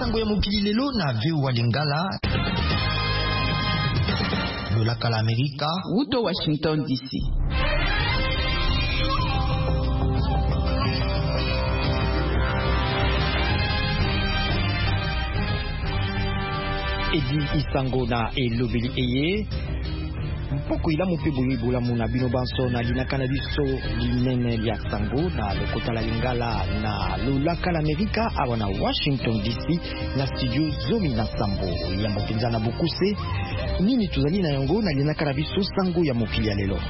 sango ya mokili lelo na VOA Lingala. Lolaka la Amerika. Uto Washington DC. Edi isango na elobeli eye. Mpoko ila mupeboye bola muna bino banso na linaka na biso linene ya sango na lokota la Lingala na lolaka la Amerika awa na Washington DC na studio Zomi na Sambo ya mpenza na bokuse nini tuzali na yango na linaka na biso sango ya mokili ya lelo.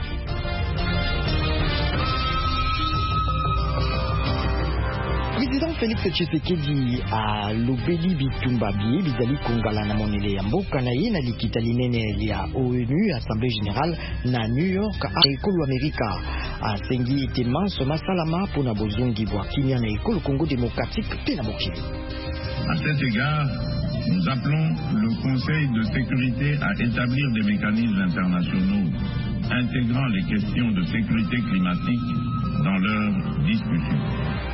Président Félix Tshisekedi a lobeli bitumba bie bizali kongala na monele ya mboka na ye na likita linene ya ONU Assemblée Générale na New York a ekolo Amerika asengi ete manso masalama pona bozongi bwa kimia na ekolo Congo démocratique pe na mokili. À cet égard, nous appelons le Conseil de sécurité à établir des mécanismes internationaux intégrant les questions de sécurité climatique dans leurs discussions.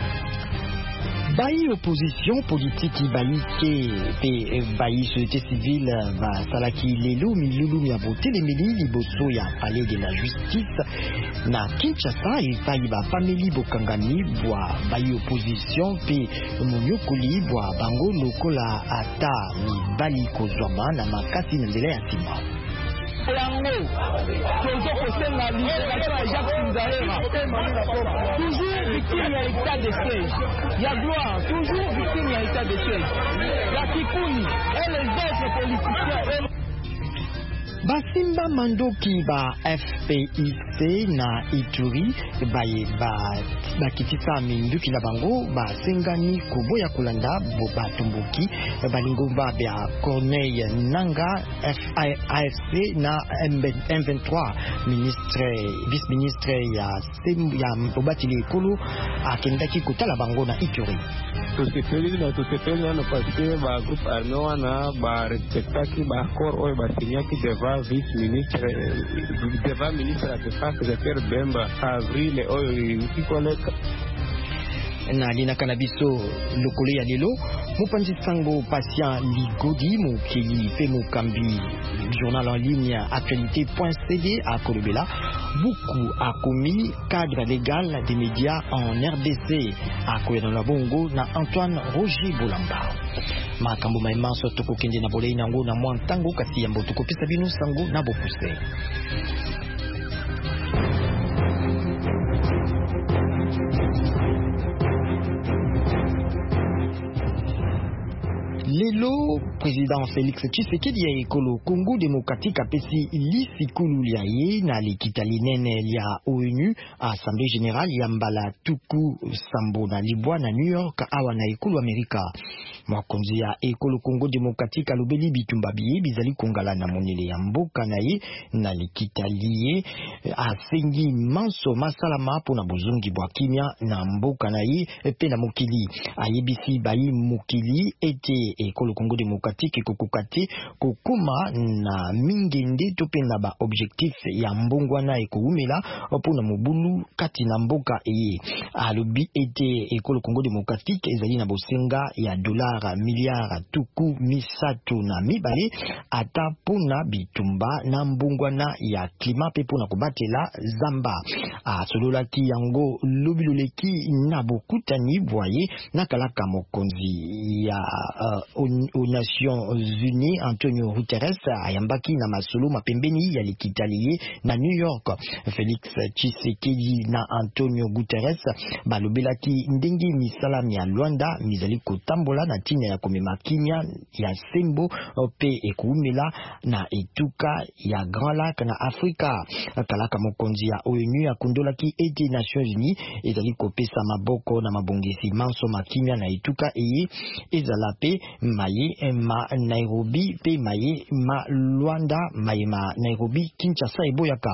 Bayi opposition politique bayi ke bayi société civile va salaki lelo milulu ya voter les mili liboso ya palais de la justice na Kinshasa et bayi ba family bokangani bwa bayi opposition pe monyokoli bwa bango lokola ata ni bali kozwama na makasi na nzela ya sima. Toujours victime à l'état de siège. Il y a gloire, toujours victime à l'état de siège. La Kikuni et les autres politiciens. Basimba Mandoki ba FPIC na Ituri bakitisa minduki na bango basengani koboya kulanda batumbuki balingomba bya Corneille Nanga AFC na M23 vice-ministre ya Mbobatili Ekolo akendaki kotala bango na Ituri. Tosepeli na paske ba groupe armé wana ba respectaki ba accord oyo basinyaki devant vice-ministre devant ministre de la Défense Jean-Pierre Bemba avril oyo ikoleka na lina kanabiso lokolo ya lelo mopanzi sango patient ligodi mokeli pe mokambi journal en ligne actualité.cd à Kolobela beaucoup a commis cadre légal des médias en RDC à Koyana Bongo na Antoine Roger Bolamba makambo maimanso tokokende na bolei nango na mwantango kasi yambo tokopesa bino sango na bokuse. Lelo président Félix Tshisekedi ya ekolo Congo démocratique apesi lisikulu lia ye na likita linene lia ONU Assemblée Générale ya mbala tuku sambo na libwa na New York awa na ekolo Amerika. Mwakonzi ya ekolo Congo démocratique alobeli bitumba biye bizali kongala na monele ya mboka na ye na likita liye asengi manso masalama pona bozongi bwa kimia na mboka na ye pe na mokili ayebisi bayi mokili ete ekolo Congo démocratique kokokate kokoma na mingende to pe na ba objectif ya mbongwana ekoumela pona mobulu kati na mboka eye alobi ete ekolo Congo démocratique ezali na bosenga ya $, milliard tuku misatu na mibale ata pona bitumba na mbongwana ya klima pe pona kobatela zamba asololaki yango lobiloleki na bokutani bwaye na kalaka mokonzi ya aux Nations Unies Antonio Guterres ayambaki na masolo mapembeni ya likitaliye na New York. Félix Tshisekedi na Antonio Guterres balobelaki ndenge misalam ya Luanda mizali kotambola na tina ya komema kimia ya sembo pe ekuumela na etuka ya Grand Lac na Afrika. Kalaka mokonzi ya ONU akundolaki ete Nations Unies ezali kopesa maboko na mabongesi manso makimia na etuka eye ezala pe maye ma Nairobi pe maye ma Luanda maye ma Nairobi Kinshasa eboyaka.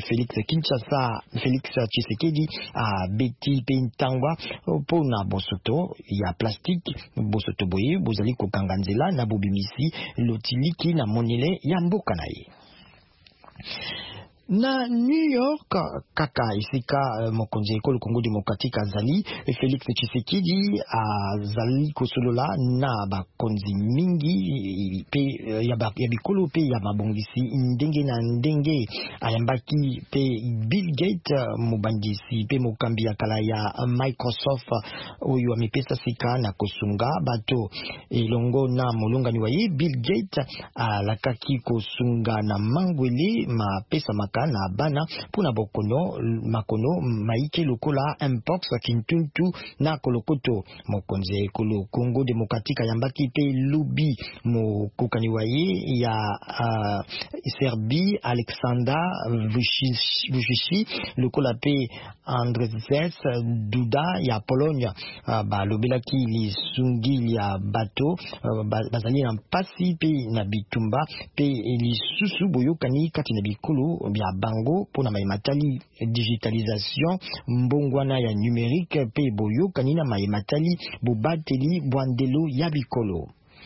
Félix Tshisekedi a beti pe ntangwa pona bosoto ya plastique bosoto boye bozali kokanganzela na bobimisi lotiliki na monele ya mboka na ye. Na New York kaka isika mokonzi ekolo Congo Democratique azali Félix Tshisekedi azali kosolola na bakonzi mingi pe ya bikolo pe ya mabongisi ndenge na ndenge ayambaki pe Bill Gates mobandisi pe mokambi ya kala ya Microsoft oyo amepesa sika na kosunga bato elongo na molongani wa ye Bill Gates alakaki kosunga na mangwele mapesa na bana puna bokono makono maike lokola mpox kintuntu na kolokoto mokonzi ekolo Congo Democratique yambaki pe lubi mokokani wa ye ya Serbie Alexander Vučić lokola pe Andrzej Duda ya Pologne balobelaki lisungi ya bato bazali na mpasi pe na bitumba pe lisusu boyokani kati na bikolo bya bango pona maimatali digitalisation mbongwana ya numérique pe boyokani na maimatali bobateli bwandelo ya bikolo.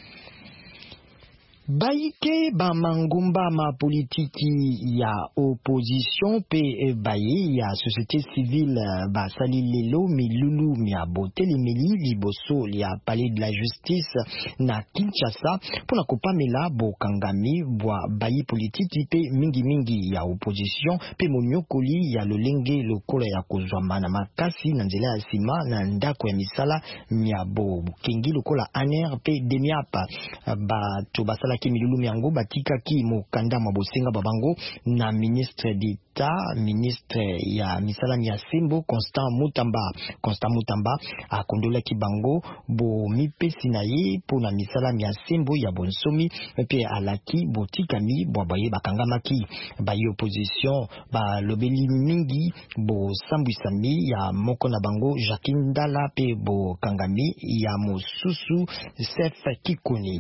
Baike ba mangumba ma politiki ya opposition pe baye ya société civile ba sali lelo milulu mia boteli meli liboso ya palais de la justice na Kinshasa pona kopamela bokangami bwa bayi politiki pe mingi ya opposition pe monyokoli ya lolenge lokola ya kozwamba na makasi na nzela ya sima na ndako ya misala mia bo kengi lokola aner pe demiapa bato basala milulu miango batika ki mokanda mwa bosenga babango na ministre d'État ministre ya misala ya Sembo Constant Mutamba akondola ki bango bo mipesi na ye pona misala ya Sembo ya bonsomi pe alaki botikami bwa baye bakangamaki baye opposition ba lobeli mingi bo sambwisami ya moko na bango Jacques Ndala pe bo kangami ya mosusu Sef Kikuni.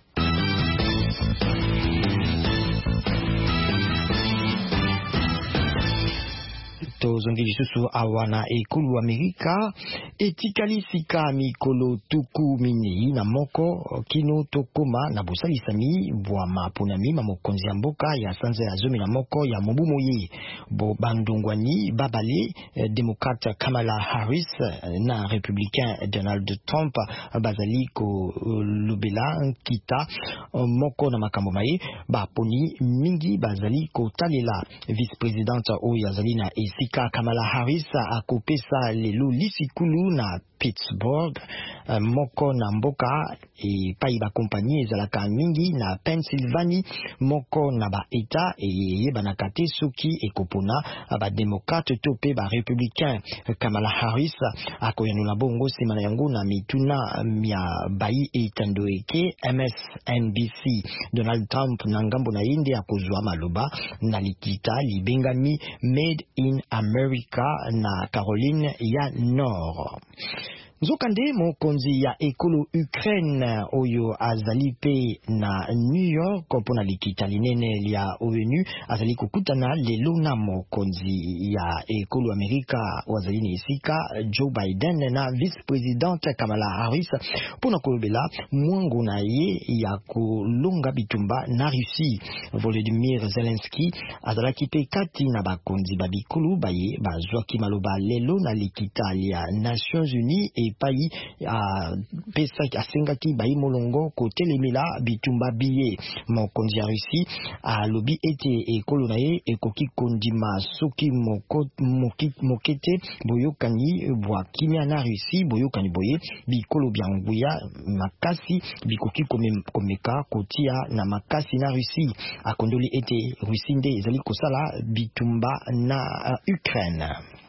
Tozongi lisusu awana ekulu Amerika etikali sika mikolo tuku minei na moko kino tokoma na bosalisami bwa maponami mamokonzi ya mboka ya sanza ya zomi na moko ya mobu moye bo bandongwani babale démocrate Kamala Harris na républicain Donald Trump bazali ko lobela kita moko na makambo maye baponi mingi bazali ko talela vice-présidente oyo azali na esika Kamala Harris akopesa lelo lisikulu na Pittsburgh moko na mboka e pai ba kompani ezalaka mingi na Pennsylvania moko na ba eta e banaka te soki ekopona ba démocrate to pe ba républicain. Kamala Harris akoyanula bongo sima na yango na mituna mia bai etandoeke MSNBC. Donald Trump na ngambo na inde akozwa maloba na likita libengami Made in America na Caroline ya Nord. Nzokande mokonzi ya ekolo Ukraine oyo azali pe na New York pona likita linene lia ONU azali kukutana lelo na mokonzi ya ekolo Amerika wazali ni isika Joe Biden na vice-présidente Kamala Harris pona kolobela mwango na ye ya kolonga bitumba na Russie. Volodymyr Zelensky azalaki pe kati na bakonzi babikulu baye bazwaki maloba lelo na likita lia Nations Unies e pai pesa asengaki bai molongo kotelemela bitumba biye mokonzi ya Russie alobi ete ekolo na ye ekoki kondima soki mokete boyokani bwa kimia na Russie boyokani boye bikolo bya nguya makasi bikoki komeka kotia na makasi na Russie akondoli ete Russie nde ezali kosala bitumba na Ukraine.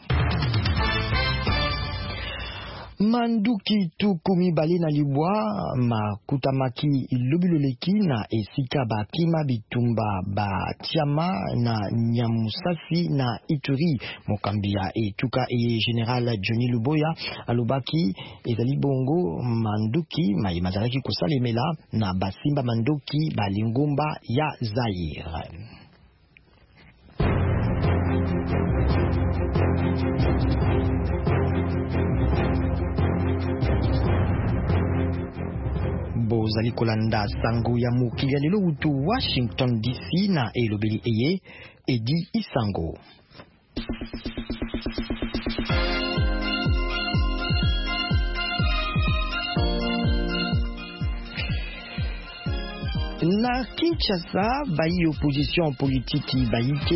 Manduki tukumi bali na libwa makutamaki ilubiloleki na esika bakima bitumba batiama na Nyamusasi na Ituri. Mokambia etuka General Johnny Luboya alobaki ezali bongo manduki mazalaki kosalemela na basimba manduki balingomba ya Zaire. Bozali kolanda sango ya mokili ya lelo utu Washington DC na elobeli eye Edi Isango. Na Kinshasa, bayi opposition politique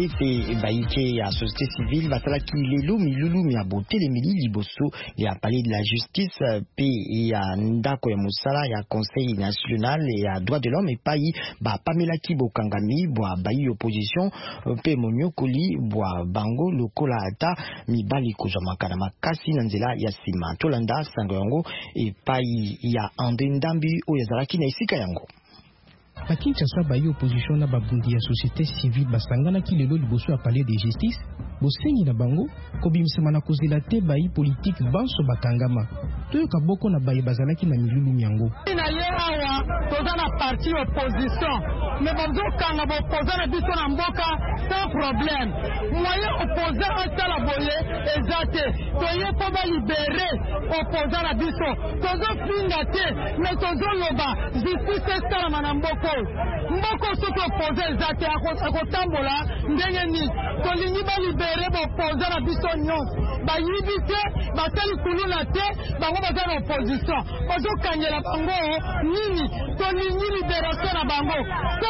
baïke ya société civile basalaki lelo milulu ya botelemi liboso ya palais de la justice pe ya ndako ya musala ya conseil national ya droit de l'homme epai ba pamelaki bokangami bwa bayi opposition pe monyokoli bwa bango lokola ata mibali kozwamaka na makasi na nzela ya sima tolanda sango yango epai ya André Ndambi oyo azalaki na esika yango. Na Kinshasa bayi opposition na babundi ya société civile basangana ki lelo liboso ya palais de justice bosengi na bango kobimisama na kozela te bayi politique banso bakangama toyoka boko na bayi bazalaki na milulu miango na yewa toza na parti opposition mais bazo kanga bopoza na biso na mboka sans problème moyen opposant asala boye ezate toye po ba libérer opposant na biso tozo finga te mais tozo loba justice esala na mboko soki opposé ezate akotambola ndenge ni tolingi ba libérer opposant na biso nyonso bayibi te basali kuluna te bango baza na opposition bazo kangela bango nini tolingi libération na bango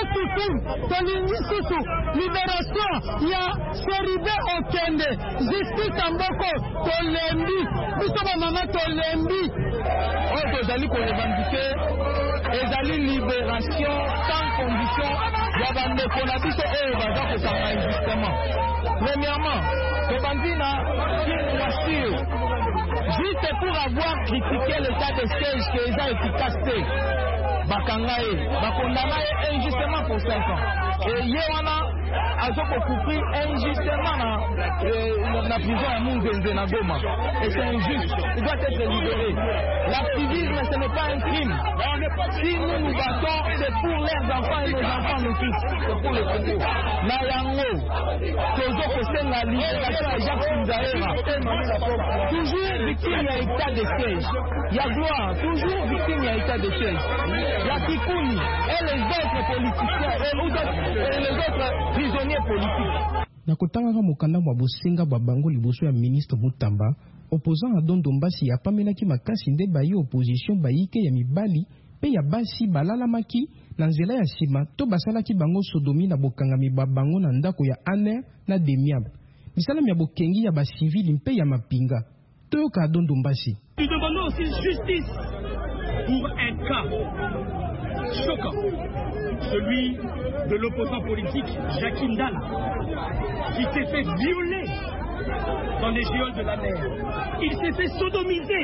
tolingi susu libération ya Seribe Okende justice mboko tolembi biso ba mama tolembi oyo tozali kolebandike ezali libération sans condition ya bandeko na biso oyo baza kosanga injustement. Premièrement tobandi na voiture juste pour avoir critiqué l'état de siège que eza efficace te bakanga ye bakondana ye injustement pour 5 ans et ye wana azokokufri injustement na prison ya Munzenze na Goma et c'est injuste, il doit être libéré. L'activisme ce n'est pas un crime. Si nous battons c'est pour leurs enfants et nos enfants nous tous, c'est pour le Congo na yango tozokosenga libération ya Jacques Nzaera toujours victime ya état de siège ya gloire toujours victime ya état de siège ya Kikuni et les autres politiciens et les autres prisonniers politiques. Na kotanga mokanda mwa bosenga bwa bango liboso ya ministre Mutamba opposant à Dondo Mbasi ya pamelaki makasi nde bayi opposition bayike ya mibali pe ya basi balalamaki na nzela ya sima to basalaki bango sodomi na bokangami ba bango na ndako ya Aner na Demiab misalami ya bokengi ya basivili mpe ya mapinga toyoka Dondo Mbasi. Nous demandons aussi justice pour un cas choquant, celui de l'opposant politique Jacques Ndala, qui s'est fait violer dans les geôles de la mer. Il s'est fait sodomiser.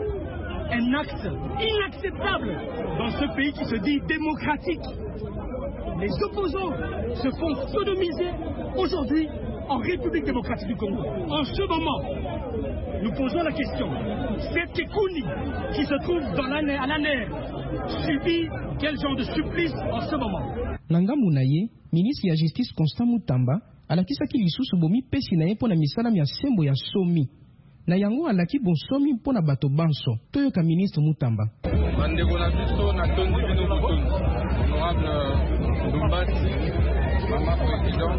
Un acte inacceptable dans ce pays qui se dit démocratique. Les opposants se font sodomiser aujourd'hui en République démocratique du Congo. En ce moment, nous posons la question. Cette Kikouni qui se trouve à l'ANER subit quel genre de supplice en ce moment? Nanga Mounaye, ministre de la Justice Constant Mutamba, alakisaki lisusu bomi pesi na ye pona misala ya sembo ya somi. Na yango alaki bonsomi pona bato banso. Toyoka ministre Mutamba. Bandeko na biso na tondi bino botondi. Honorable Ndumbasi, mama président,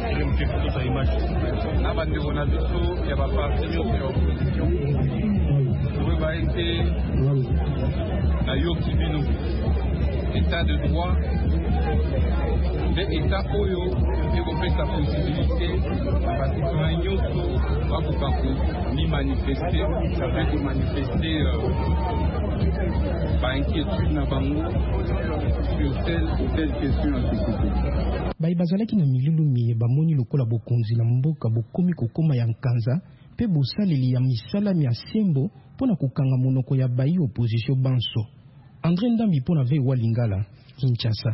na bandeko na biso ya baparti nyonso ya opposition. Oyo baete na yoki bino. État de droit de état oyo ekopesa possibilité bacitoyen nyonso bakoka komi manifester sape komanifester bainquiétude na bango sur telle ou telle question ya société. Bayi bazalaki na milulu miye bamoni lokola bokonzi na mboka bokomi kokoma ya nkanza pe bosaleli ya misala ya sembo mpona kokanga monoko ya bayi opposition banso. André Ndambi pona vewa Lingala, Kinshasa.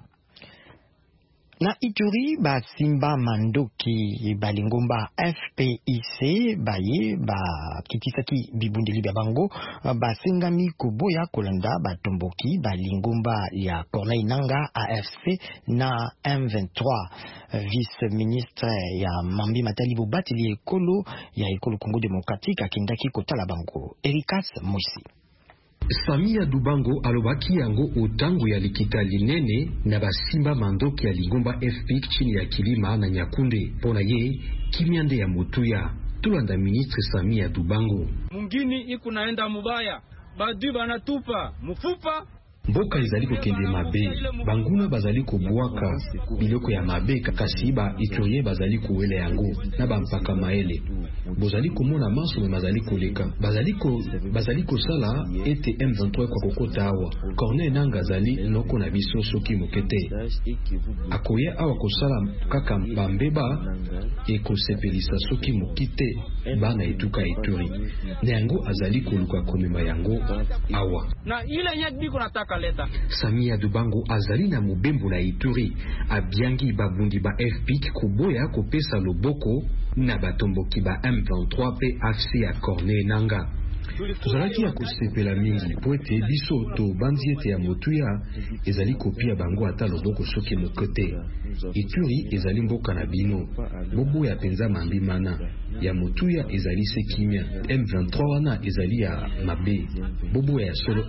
Na Ituri ba Simba Mandoki balingomba FPIC baye ba kitisaki bibundeli bya bango ba sengami koboya kolanda ba tomboki balingomba ya Corneille Nanga AFC na M23 vice-ministre ya Mambi Matali Bobatili ekolo ya ekolo Congo démocratique akindaki kotala bango Erikas Moisi. Samia Dubango alobaki yango otango ya likita linene na basimba mandoki ya Lingomba FPIC chini ya Kilima na Nyakunde. Pona ye kimiande ya Motuya. Tulanda ministre Samia Dubango. Mungini iku naenda mubaya. Badu banatupa mufupa. Mboka ezali kokende mabe, banguna bazali kobwaka biloko ya mabe kakasiba Ituri bazali kowela yango na bampaka maele. Bozali komona maso me bazali koleka. Bazali kosala ete M23 kwa kokota awa. Corneille Nangaa zali noko na biso soki mokete. Akoya awa kosala kaka bambeba ekosepelisa soki mokite bana etuka Ituri. Na yango azali koluka komema yango awa. Na ile nyadiko nataka leta. Samia Dubango azali na mobembo na Ituri abiangi babundi ba FPIC kuboya kopesa loboko na batomboki ba M23 pe AFC ya Corneille Nangaa. Tozalaki ya kosepela mingi po ete biso to bandi ete ya Motuya ezali kopia bango ata loboko soki mokote. Ituri ezali mboka na bino boboya penza mambi mana ya Motuya ezali sekimia. M23 wana ezali ya mabe boboya ya solo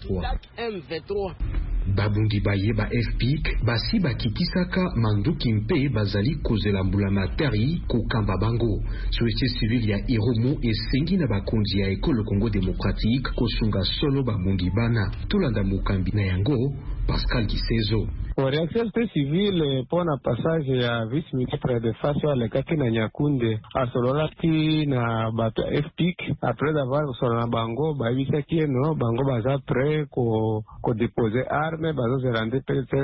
M23. Babundi baye ba FPIC basi bakitisaka manduki mpe bazali kozela mbula materi kokamba bango. Société civile ya Iromo esengi na bakonzi ya ekolo Congo démocratique kosunga solo babundi bana. Tolanda mukambi na yango Pascal Kisezo. Réaction civile pour na passage ya vice-ministre de Faso alekaki na Nyakunde asololaki na bato FPIC après avoir solona bango bayibisaki no bango baza prêt ko déposer arme bazo zerande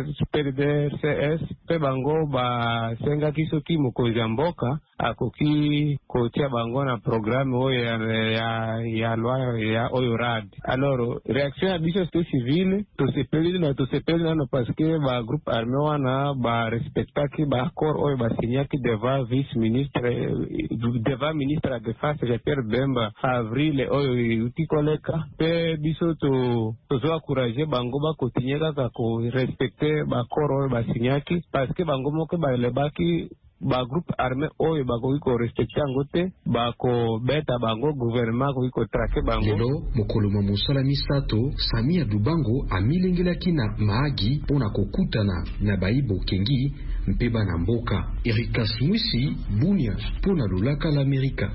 PDRCS pe bango ba sengaki soki mokonzi ya mboka akoki kotia bango na programme oyo ya loi ya oyo rad. Alors réaction ya biso civile to sepeli na parce que ba groupe armé wana ba respectaki ba accord oyo ba signaki devant ministre de défense Jean-Pierre Bemba avril oyo utikoleka pe biso to encourager bango ba continuer kaka ko respecter ba accord oyo ba signaki parce que bango moko ba lebaki ba groupe armé oyo bakoki ko respecter yango te bako beta bango gouvernement koki ko traquer bango. Lelo mokolo ma mosala misato Samia Dubango amilengelaki na Mahagi pona kokutana na baibo kengi mpeba na mboka. Erika Smwisi Bunia pona lolaka l'Amerika.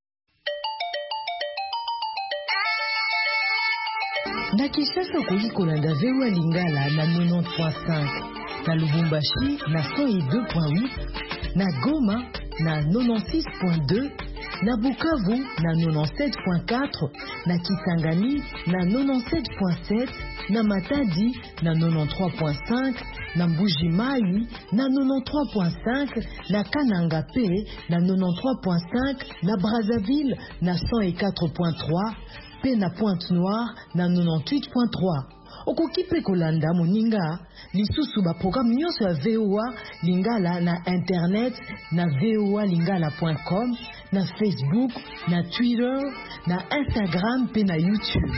Na Kinshasa koki kolanda VOA Lingala na 90.5, na Lubumbashi na 102.8, na Goma na 96.2, na Bukavu na 97.4, na Kisangani na 97.7, na Matadi na 93.5, na Mbuji-Mayi na 93.5, na Kananga P na 93.5, na Brazzaville na 104.3, pe na Pointe-Noire na 98.3. Okoki pe kolanda moninga lisusu ba programme nyonso ya VOA Lingala na internet na voalingala.com, na Facebook, na Twitter, na Instagram pe na YouTube.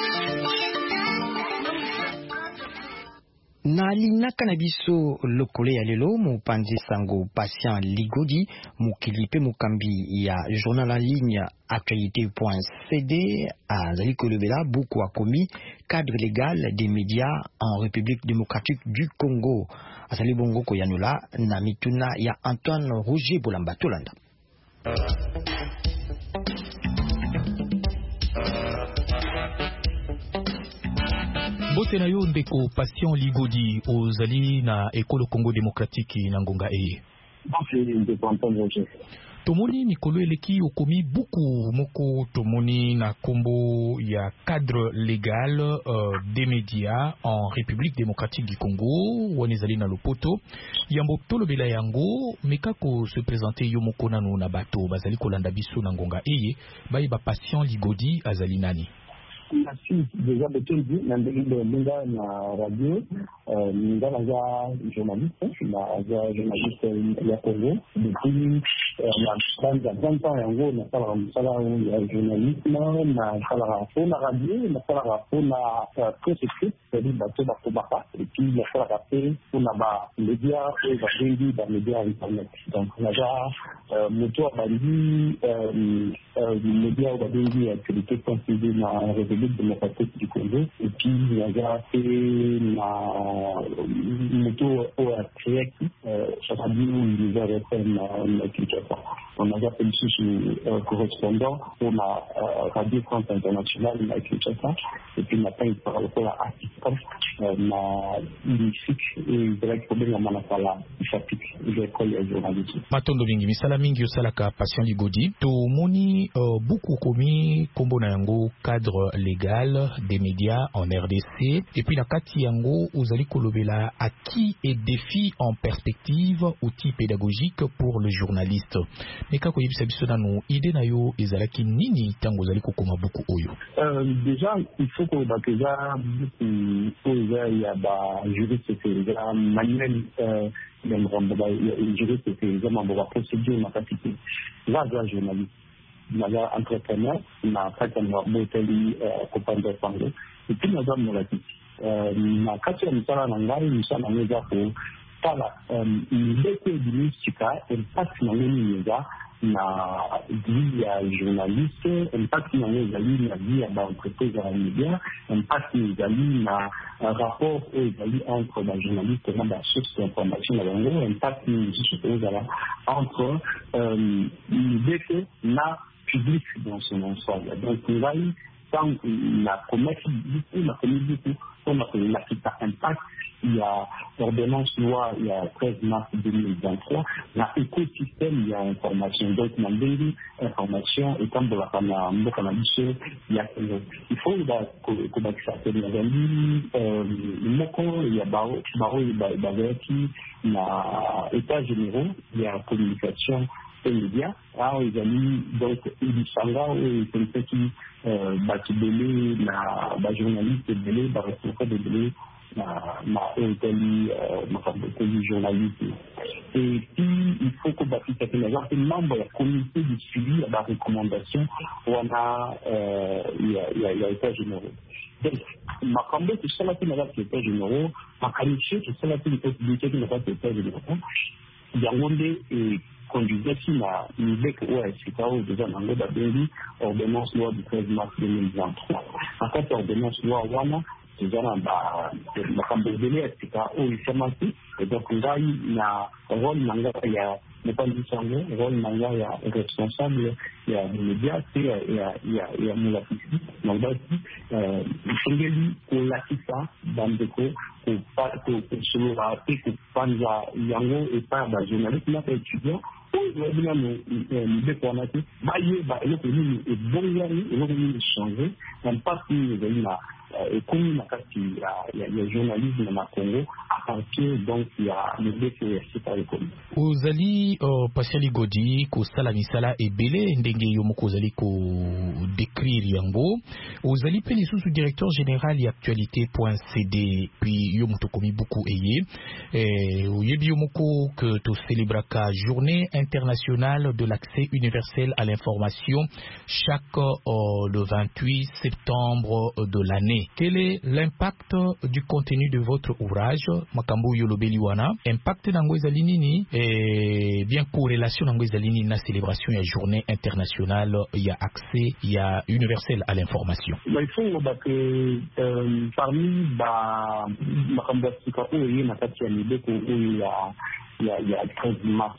Na linaka na biso lokole ya lelo mopanzi sango patient Ligodi mokilipe mokambi ya journal en ligne actualité.cd azali kolobela buku akomi cadre légal des médias en République démocratique du Congo. Azali bongo koyanola na mituna ya Antoine Roger Bolamba Tolanda. Bote na yo ndeko Patient Ligodi ozali na ekolo Congo démocratique na ngonga eye. Tomoni mikolo eleki okomi buku moko tomoni na kombo ya cadre légal des médias en République démocratique du Congo wanezali na lopoto yambo tolobela yango mekako se présenter yo moko nanu na bato bazali kolanda biso na ngonga eye baye ba Patient Ligodi azali nani. Merci déjà de tout dire na radio journaliste ya Congo depuis la 20 ans yango na sala ya journalisme na sala na radio na sala na presse écrite c'est-à-dire bato bakobaka et puis la sala rappel pour ba médias et ba médias internet donc on a moto bandi médias ba bengi actualité considérée na République République démocratique du Congo. Et puis, il y a fait une moto à Triac, ça va dire où il y a une Kinshasa. On a fait le correspondant pour la Radio France Internationale à Kinshasa. Et puis, maintenant, il parle pour la assistance, et direct problème à Manapala, il s'applique, il est collé à journalisme. Matondo mingi, misala mingi yosalaka patient Ligodi. To moni beaucoup commis kombo na yango cadre légal des médias en RDC. Et puis la kati yango ozali kolobela acquis et défis en perspective, outils pédagogiques pour le journaliste. Mais kako yebisa biso nanu idée na yo ezalaki nini tango ozali kokoma beaucoup oyo? Déjà, il faut que déjà il y a des juristes et des manuels juriste et des procédure na capacité. Là, j'ai un journaliste, j'ai un entrepreneur, na kati ya moteli kopanda pango. Et puis nous avons la petite. Na kati ya misala na ngai misala na ngai ko tala ndeko dimistika impact na ngai ngai na vie ya journaliste, impact na ngai ezali na vie ya entreprise ya média, impact ezali na rapport ezali entre ba journaliste na ba source d'information na bango, impact ezali entre ndeko na public dans son ensemble. Donc ngai tant la commerce beaucoup, on a impact. Il y a ordonnance loi, il y a 13 mars 2023, l'écosystème, il y a information. Donc, il y a information, et comme de la il il faut que ça se il y a état généraux, il y a communication et médias. Ils ont mis donc il qui la journaliste belé, responsable de belé, journalisme. Et puis, il faut que les membres de la communauté de suivi à la recommandation, on a état généraux. Donc, ma campagne, c'est ça qui n'a pas état généraux, ma qualifiée, c'est ça qui n'a pas état généraux. Il y a un conduisait si la l'IBEC c'est pas déjà dans le Babéli, ordonnance loi du 13 mars 2023. En fait, ordonnance loi WANA, c'est déjà dans la Cambodge, c'est pas où il s'est manqué. Et donc, là, il y a un rôle, il y a pas du sangle, rôle, il y a responsable, il y a des médias, il y a Moulakisi. Donc, là, il faut que l'Akisa, dans le déco, que sur le raté, que Panza, Yango, et pas, journaliste, là, étudiant, et comme il y a journalisme dans Congo, à partir donc il y a le DCRC par le Congo. Ozali Patient Ligodi ko sala misala ebele ndenge yomoko ozali ko décrire yango. Ozali pe lisusu directeur général ya actualité.cd puis yomoto komi beaucoup eye. Oyebi yomoko que to célébraka journée internationale de l'accès universel à l'information chaque le 28 septembre de l'année. Quel est l'impact du contenu de votre ouvrage Makambo Yolobeli wana? Impact nango ezali nini et bien corrélation nango ezali nini na célébration ya journée internationale ya accès ya universel à l'information? Il faut que parmi Makambo Sikako et Nakati Amibeko il y a 13 mars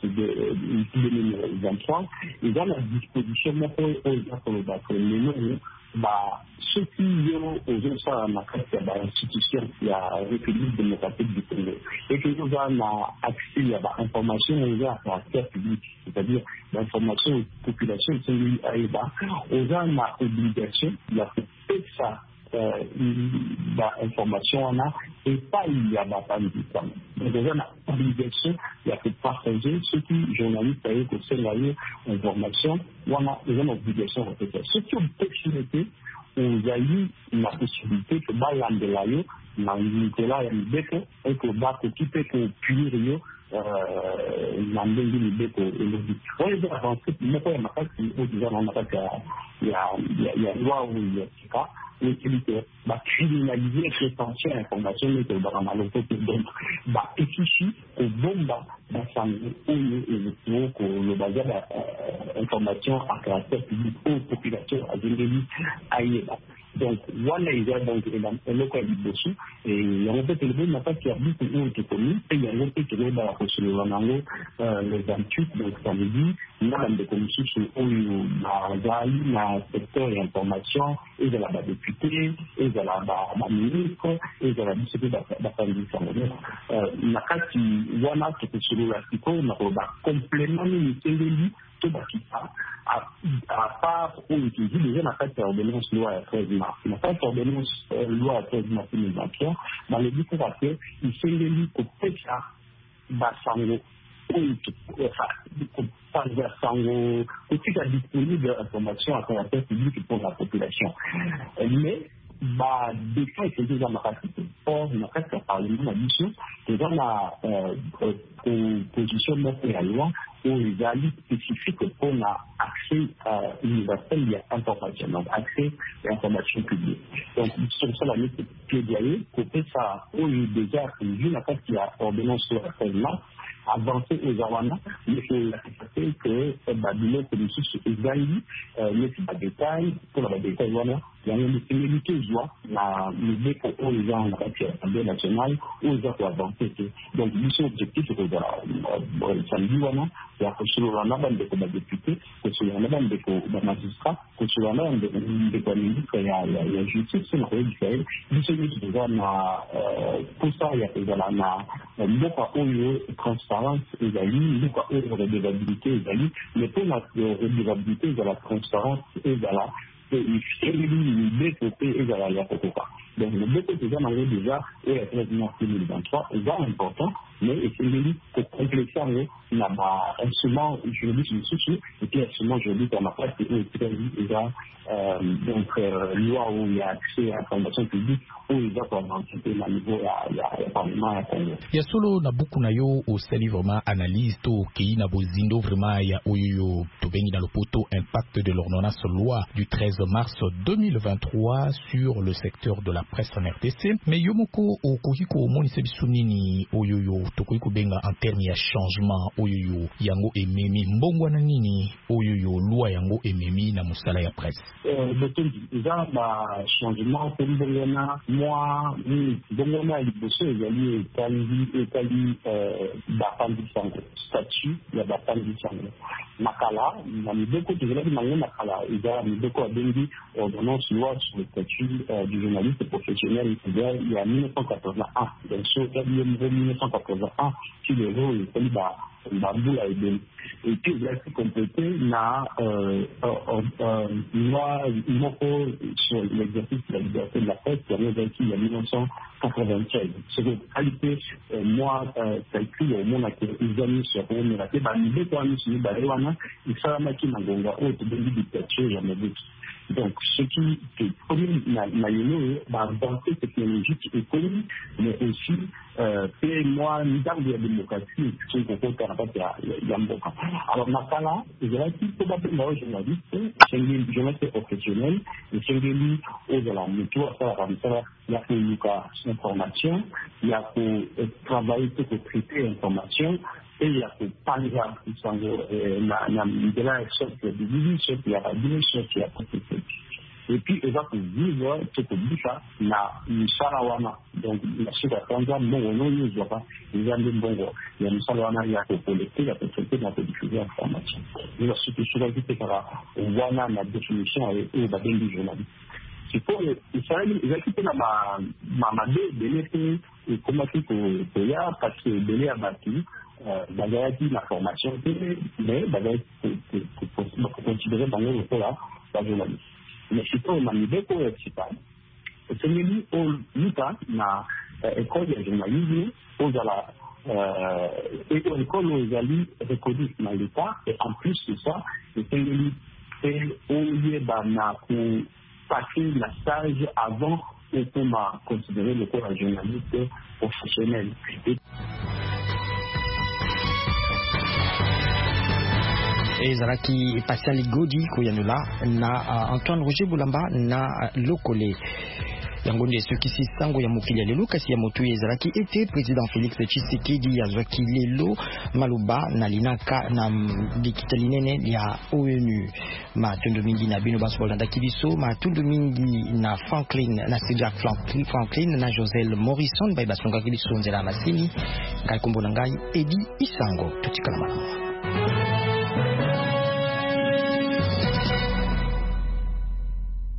2023, ils ont la disposition pour les ceux qui ont aux ça dans l'institution, il y a la République démocratique du Congo, et que nous avons accès à l'information à caractère public, c'est-à-dire l'information aux populations qui sont à EBA, aux gens à obligation, il y a fait ça. Information on a et pas il y a pas de temps. Donc on a obligation il y a que partager ceux qui journalistes avec que c'est l'information on a une obligation de faire. Ceux qui ont possibilité on a eu la possibilité que balan de la yo na Nicolas et Beko et que ba occupé que punir la ndenge Beko et le dit. On est avancé mais pas ma carte au déjà on a il y a loi où il y a ça l'utilité criminaliser l'extension d'information mais que dans la localité donc efficace au bomba dans sa et que le bazar information à caractère public aux populations à Zengeli aïe Donc, voilà, il y a donc un local dessus. Et il y a un peu de n'a pas qui a beaucoup de communes. Et il y a un peu de dans la procédure le 28, donc samedi, il y a des commissions sur le secteur et information, et de la députée, et de la ministre, et de la discipline de la famille. Il y a quatre qui voient que sur l'article, on a complément de tout à part où utiliser déjà la carte d'ordonnance loi à 13 mars. La carte d'ordonnance loi à 13 mars 2023, dans le but que il s'est élu au PECA, Bassango, pour disponible d'informations à caractère public pour la population. Mais, des fois, il faut dire dans ma capacité. Or, ma capacité parlement d'addition, c'est dans la position de la loi où les alliés spécifiques pour l'accès universel à l'information, donc accès à l'information publique. Donc, sur ça, la mise plaidoyer, côté ça, où il y a déjà vu la carte qui a ordonnance sur la 13 mars, avancer aux Awana, mais il faut que Babylone politique égalise les détails, pour les détails, voilà, il y a une similitude, la l'idée pour les gens en l'Assemblée nationale, aux gens pour avancer. Donc, mission objectif, c'est que samedi, voilà, il y a que sur la bande de députés, que sur la bande de magistrats, que sur la bande de ministres, il y a justice, c'est la différence. Mission objectif, pour ça, il y a la transparence égalue, la redevabilité égalue, mais pour la redevabilité de la transparence et de la donc le but est déjà et à 13 mars 2023 est important, mais c'est pour compléter instrument juridique et puis instrument juridique à ma place déjà donc loi où il y a accès à l'information publique où il y a pour anticiper le niveau ya parlement ya Congo. Ya solo na buku na yo osali vraiment analyse to kei na bozindo vraiment ya oyo to bengi na lopoto impact de l'ordonnance loi du 13 mars 2023 sur le secteur de la presse en RDC. Mais yomoko okoko omonisa biso nini oyo tokoki kobenga en termes ya changement oyo yango ememi mbongo na nini oyo loi yango ememi na musala ya presse. Déjà changement pour mbongona moi mbongona liboso ezali etali bapandi sango statut ya bapandi sango makala na mibeko tozalaki nango makala eza mibeko abengi ordonnance loi sur le statut du journaliste professionnel il y a 1981 donc sur le 1981 qui le rôle etali Bamboula et puis il a été complété na loi sur l'exercice de la liberté de la presse qui avait été il y a 1996. C'est que qualité moi calcul au monde que ils ont mis sur le raté l'idée pour nous sur Barewana il s'est remarqué dans Gonga haute de dictature jamais dit. Donc ce qui est commun na yéno avancée technologique et économique mais aussi moi nous avons de la démocratie qui sont alors, Makala, il y a qui probablement journaliste, c'est un journaliste professionnel, et c'est un aux la météo, il y a pour information, il y a pour travailler pour traiter l'information, et il y a pour parler de la sorte de vie, sorte de la radio, sorte de la profession. Et puis, il va pour vivre ce que dit ça, la Sarawana. Donc, la suite à Tanzan, bon, non, il n'y a pas, il y a des bons, il y a une Sarawana, il y a pour collecter, il y a pour traiter, il y a pour diffuser l'information. Et la suite, je vais dire que Wana, la définition est au bas du journaliste. C'est pour Israël, il a quitté ma délai, et comment il y a, parce que le délai a battu, Bagayati, la formation, mais Bagayati, pour considérer dans le rôle là, la journaliste. Mais c'est pas une idée pour c'est pas. C'est lié au Luta, na école de journalisme, aux école où ils allaient reconnaître dans l'État, et en plus de ça, c'est lié au lieu pour passer la stage avant qu'on m'a considéré le corps de journaliste professionnel. ezalaki Pascal Godi koyanula na Antoine Roger Boulamba na Lokole. yango nde soki sisango ya mokili ya lelo kasi ya moto ezalaki ete président Félix Tshisekedi azwaki lelo maloba na linaka na likitali nene ya ONU. Matundu mingi na bino baso bolandaki biso, matundu mingi na Franklin na Cedric Franklin na Josel Morrison bai basongaki biso nzela masini ngai kombo na ngai Edi Isango tutikala malamu.